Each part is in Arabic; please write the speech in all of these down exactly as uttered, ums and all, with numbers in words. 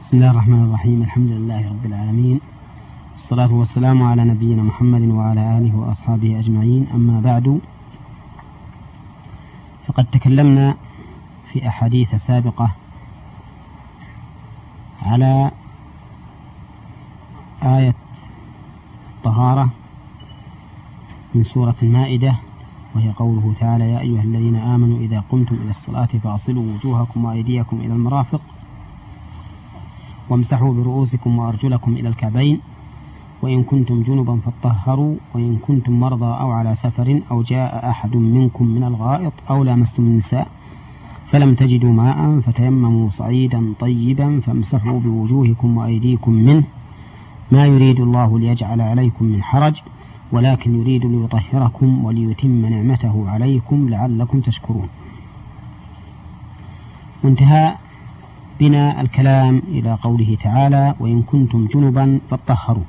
بسم الله الرحمن الرحيم. الحمد لله رب العالمين، الصلاة والسلام على نبينا محمد وعلى آله وأصحابه أجمعين. أما بعد، فقد تكلمنا في أحاديث سابقة على آية الطهارة من سورة المائدة، وهي قوله تعالى: يا أيها الذين آمنوا إذا قمتم إلى الصلاة فاغسلوا وجوهكم وأيديكم إلى المرافق وامسحوا برؤوسكم وأرجلكم إلى الكعبين وإن كنتم جنبا فاطهروا وإن كنتم مرضى أو على سفر أو جاء أحد منكم من الغائط أو لامستم النساء فلم تجدوا ماء فتيمموا صعيدا طيبا فامسحوا بوجوهكم وأيديكم منه ما يريد الله ليجعل عليكم من حرج ولكن يريد ليطهركم وليتم نعمته عليكم لعلكم تشكرون. وانتهى بنا الكلام إلى قوله تعالى: وإن كنتم جنبا فاطهروا.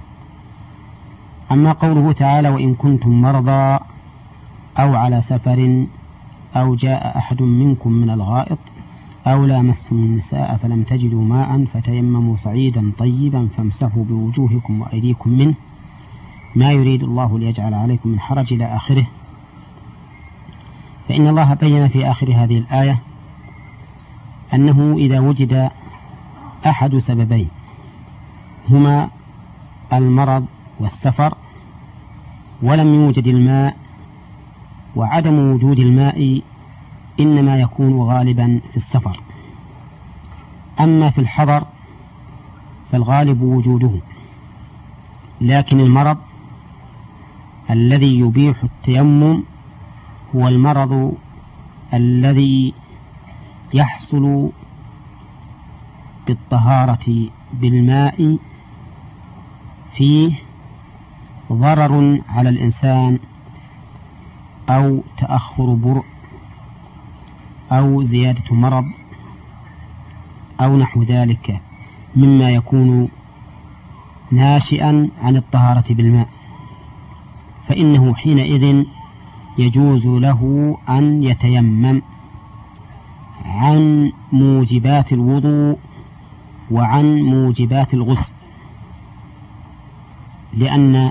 أما قوله تعالى: وإن كنتم مرضى أو على سفر أو جاء أحد منكم من الغائط أو لامستم النساء فلم تجدوا ماء فتيمموا صعيدا طيبا فامسحوا بوجوهكم وأيديكم منه ما يريد الله ليجعل عليكم من حرج إلى آخره. فإن الله بين في آخر هذه الآية أنه إذا وجد أحد سببين هما المرض والسفر ولم يوجد الماء، وعدم وجود الماء إنما يكون غالبا في السفر، أما في الحضر فالغالب وجوده، لكن المرض الذي يبيح التيمم هو المرض الذي يحصل بالطهارة بالماء فيه ضرر على الإنسان أو تأخر برء أو زيادة مرض أو نحو ذلك مما يكون ناشئا عن الطهارة بالماء، فإنه حينئذ يجوز له أن يتيمم عن موجبات الوضوء وعن موجبات الغسل، لأن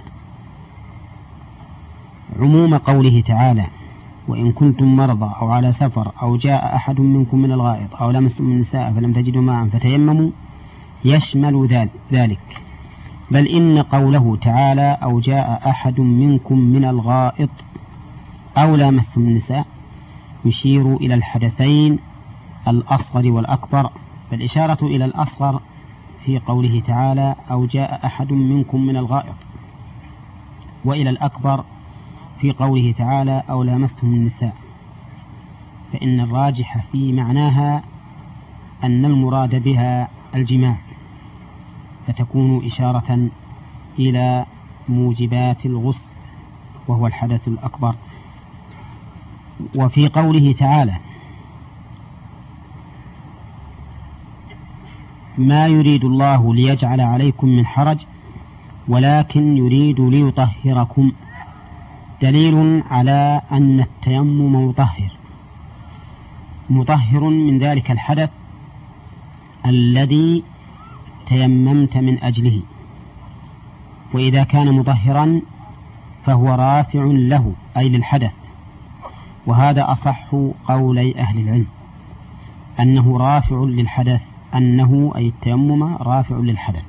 عموم قوله تعالى: وإن كنتم مرضى أو على سفر أو جاء أحد منكم من الغائط أو لامستم النساء فلم تجدوا ماء فتيمموا يشمل ذلك، بل إن قوله تعالى: أو جاء أحد منكم من الغائط أو لامستم النساء يشير إلى الحدثين الأصغر والأكبر، فالإشارة إلى الأصغر في قوله تعالى: أو جاء أحد منكم من الغائط، وإلى الأكبر في قوله تعالى: أو لامستم النساء، فإن الراجح في معناها أن المراد بها الجماع، فتكون إشارة إلى موجبات الغسل وهو الحدث الأكبر. وفي قوله تعالى: ما يريد الله ليجعل عليكم من حرج ولكن يريد ليطهركم، دليل على أن التيمم مطهر مطهر من ذلك الحدث الذي تيممت من أجله، وإذا كان مطهرا فهو رافع له أي للحدث، وهذا أصح قولي أهل العلم أنه رافع للحدث، أنه أي التيمم رافع للحدث،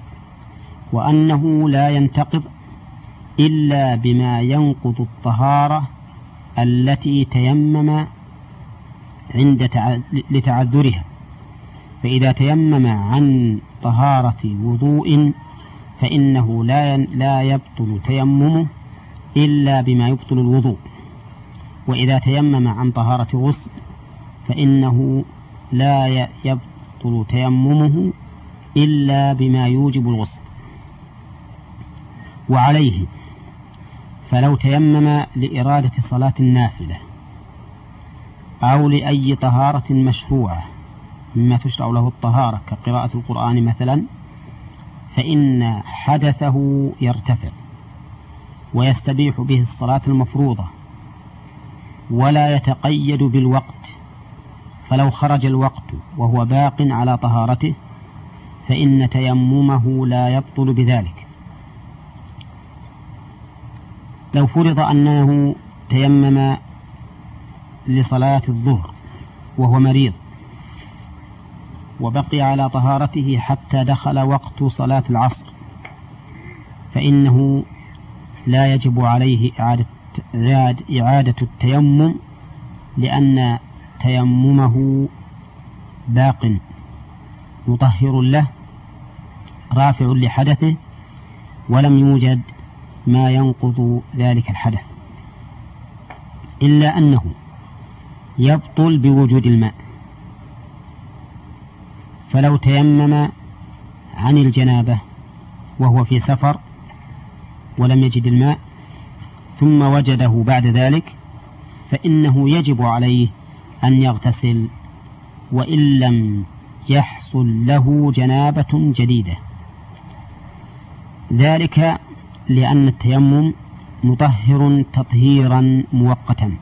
وأنه لا ينتقض إلا بما ينقض الطهارة التي تيمم عند لتعذرها، فإذا تيمم عن طهارة وضوء فإنه لا لا يبطل تيممه إلا بما يبطل الوضوء، وإذا تيمم عن طهارة غسل فإنه لا يبطل تيممه إلا بما يوجب الغسل. وعليه فلو تيمم لإرادة صلاة النافلة أو لأي طهارة مشروعة مما تشرع له الطهارة كقراءة القرآن مثلا، فإن حدثه يرتفع ويستبيح به الصلاة المفروضة ولا يتقيد بالوقت، فلو خرج الوقت وهو باق على طهارته فإن تيممه لا يبطل بذلك. لو فرض أنه تيمم لصلاة الظهر وهو مريض وبقي على طهارته حتى دخل وقت صلاة العصر، فإنه لا يجب عليه إعادة, إعادة التيمم، لأن تيممه باق مطهر له رافع لحدثه، ولم يوجد ما ينقض ذلك الحدث، إلا أنه يبطل بوجود الماء. فلو تيمم عن الجنابة وهو في سفر ولم يجد الماء ثم وجده بعد ذلك، فإنه يجب عليه أن يغتسل وإن لم يحصل له جنابة جديدة، ذلك لأن التيمم مطهر تطهيرا مؤقتا،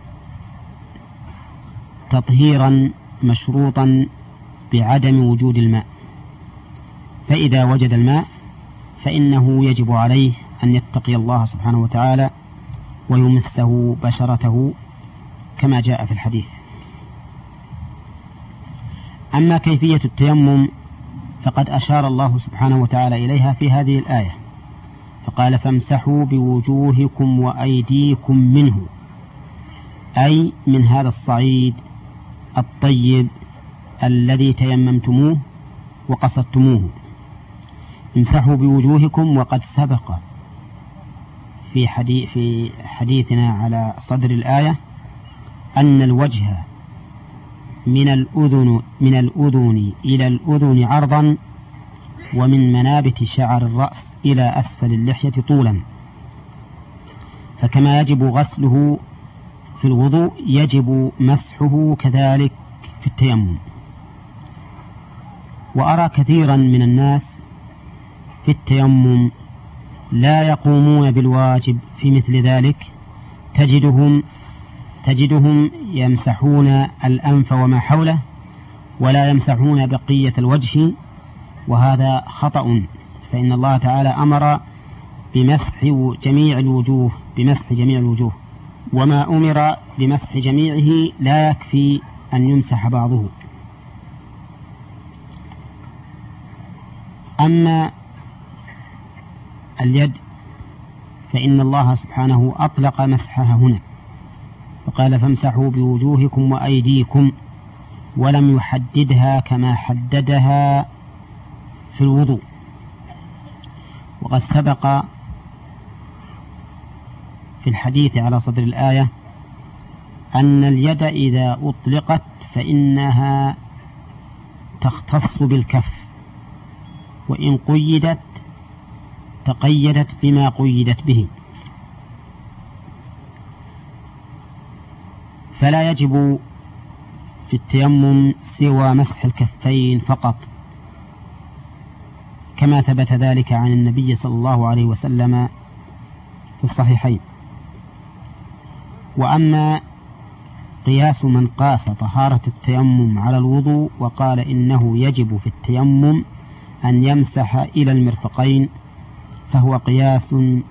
تطهيرا مشروطا بعدم وجود الماء. فإذا وجد الماء فإنه يجب عليه أن يتقي الله سبحانه وتعالى ويمسه بشرته كما جاء في الحديث. أما كيفية التيمم فقد أشار الله سبحانه وتعالى إليها في هذه الآية، فقال: فامسحوا بوجوهكم وأيديكم منه، أي من هذا الصعيد الطيب الذي تيممتموه وقصدتموه. امسحوا بوجوهكم، وقد سبق في حديث في حديثنا على صدر الآية أن الوجه من الأذن من الأذن إلى الأذن عرضا، ومن منابت شعر الرأس إلى أسفل اللحية طولا، فكما يجب غسله في الوضوء يجب مسحه كذلك في التيمم. وأرى كثيرا من الناس في التيمم لا يقومون بالواجب في مثل ذلك، تجدهم تجدهم يمسحون الأنف وما حوله ولا يمسحون بقية الوجه، وهذا خطأ، فإن الله تعالى أمر بمسح جميع الوجوه بمسح جميع الوجوه وما أمر بمسح جميعه لا يكفي أن يمسح بعضه. أما اليد فإن الله سبحانه أطلق مسحها هنا، فقال: فامسحوا بوجوهكم وأيديكم، ولم يحددها كما حددها في الوضوء. وقد سبق في الحديث على صدر الآية أن اليد إذا أطلقت فإنها تختص بالكف، وإن قيدت تقيدت بما قيدت به، فلا يجب في التيمم سوى مسح الكفين فقط، كما ثبت ذلك عن النبي صلى الله عليه وسلم في الصحيحين. وأما قياس من قاس طهارة التيمم على الوضوء وقال إنه يجب في التيمم أن يمسح إلى المرفقين، فهو قياس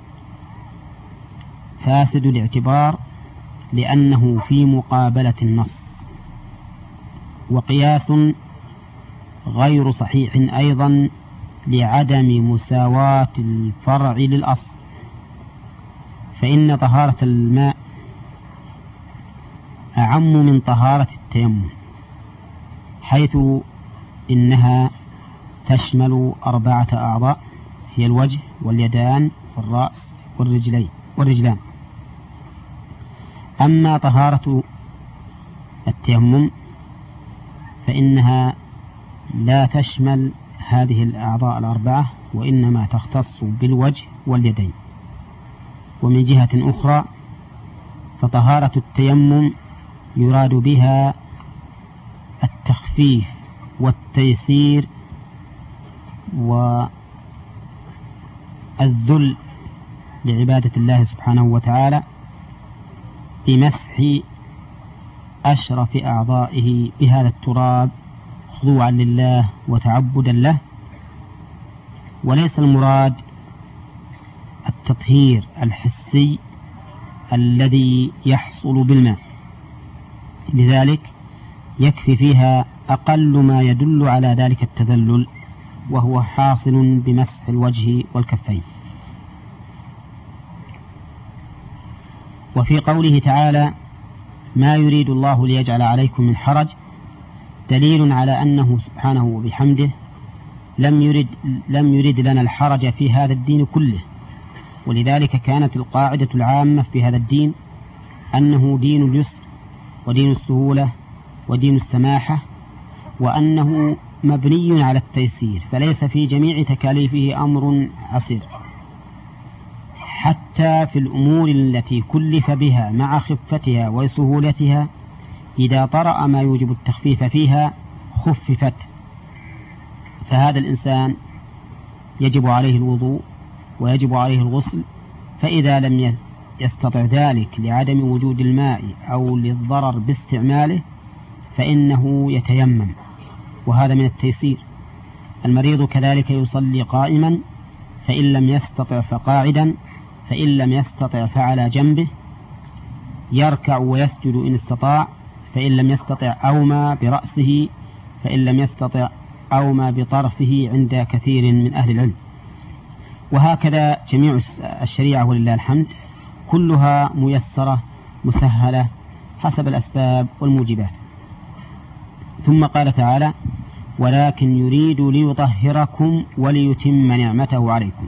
فاسد الاعتبار، لأنه في مقابلة النص، وقياس غير صحيح أيضا لعدم مساواة الفرع للأصل، فإن طهارة الماء أعم من طهارة التيمم، حيث إنها تشمل أربعة أعضاء هي الوجه واليدان والرأس والرجلين والرجلان. أما طهارة التيمم فإنها لا تشمل هذه الأعضاء الأربعة، وإنما تختص بالوجه واليدين. ومن جهة أخرى فطهارة التيمم يراد بها التخفيف والتيسير والذل لعبادة الله سبحانه وتعالى بمسح أشرف أعضائه بهذا التراب خضوعا لله وتعبدا له، وليس المراد التطهير الحسي الذي يحصل بالماء، لذلك يكفي فيها أقل ما يدل على ذلك التذلل، وهو حاصل بمسح الوجه والكفين. وفي قوله تعالى ما يريد الله ليجعل عليكم من حرج دليل على أنه سبحانه وبحمده لم يرد, لم يرد لنا الحرج في هذا الدين كله، ولذلك كانت القاعدة العامة في هذا الدين أنه دين اليسر ودين السهولة ودين السماحة، وأنه مبني على التيسير، فليس في جميع تكاليفه أمر عسير، حتى في الأمور التي كلف بها مع خفتها وسهولتها إذا طرأ ما يوجب التخفيف فيها خففت. فهذا الإنسان يجب عليه الوضوء ويجب عليه الغسل، فإذا لم يستطع ذلك لعدم وجود الماء أو للضرر باستعماله فإنه يتيمم، وهذا من التيسير. المريض كذلك يصلي قائما، فإن لم يستطع فقاعدا، فإن لم يستطع فعلى جنبه، يركع ويسجد إن استطاع، فإن لم يستطع أومى برأسه، فإن لم يستطع أومى بطرفه عند كثير من أهل العلم. وهكذا جميع الشريعة ولله الحمد كلها ميسرة مسهلة حسب الأسباب والموجبات. ثم قال تعالى ولكن يريد ليطهركم وليتم نعمته عليكم.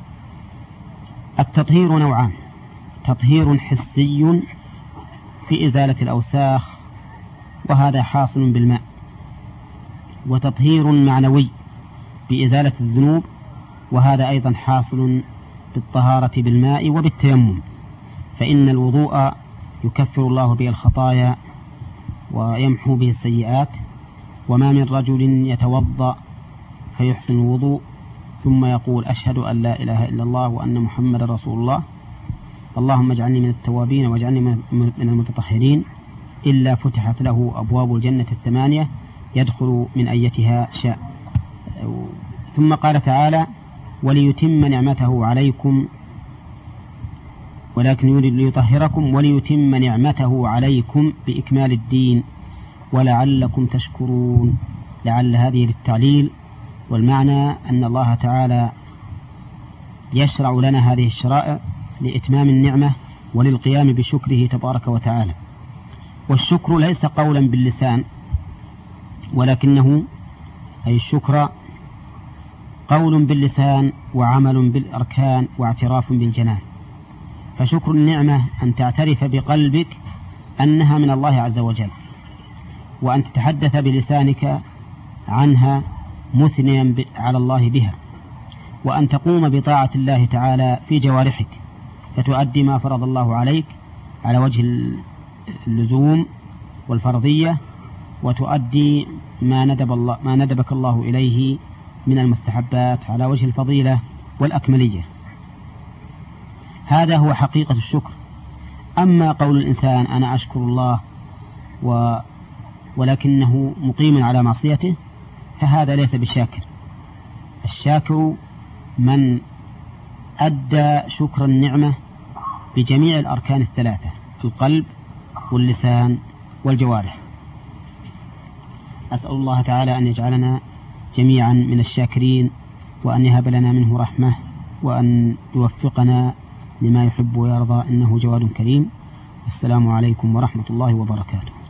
التطهير نوعان: تطهير حسي في إزالة الأوساخ وهذا حاصل بالماء، وتطهير معنوي بإزالة الذنوب وهذا أيضا حاصل بالطهارة بالماء وبالتيمم، فإن الوضوء يكفر الله به الخطايا ويمحو به السيئات، وما من رجل يتوضأ فيحسن الوضوء ثم يقول أشهد أن لا إله إلا الله وأن محمد رسول الله اللهم اجعلني من التوابين واجعلني من المتطهرين إلا فتحت له أبواب الجنة الثمانية يدخل من أيتها شاء. ثم قال تعالى وليتم نعمته عليكم ولكن يريد ليطهركم وليتم نعمته عليكم بإكمال الدين ولعلكم تشكرون. لعل هذه للتعليل، والمعنى أن الله تعالى يشرع لنا هذه الشرائع لإتمام النعمة وللقيام بشكره تبارك وتعالى. والشكر ليس قولا باللسان، ولكنه أي الشكر قول باللسان وعمل بالأركان واعتراف بالجنان. فشكر النعمة أن تعترف بقلبك أنها من الله عز وجل، وأن تتحدث بلسانك عنها مثنيا على الله بها، وأن تقوم بطاعة الله تعالى في جوارحك فتؤدي ما فرض الله عليك على وجه اللزوم والفرضية، وتؤدي ما ندب الله ما ندبك الله إليه من المستحبات على وجه الفضيلة والأكملية. هذا هو حقيقة الشكر. أما قول الإنسان أنا أشكر الله و ولكنه مقيم على معصيته فهذا ليس بشاكر. الشاكر من أدى شكر النعمة بجميع الأركان الثلاثة: القلب واللسان والجوارح. أسأل الله تعالى أن يجعلنا جميعا من الشاكرين، وأن يهب لنا منه رحمة، وأن يوفقنا لما يحب ويرضى، إنه جواد كريم. السلام عليكم ورحمة الله وبركاته.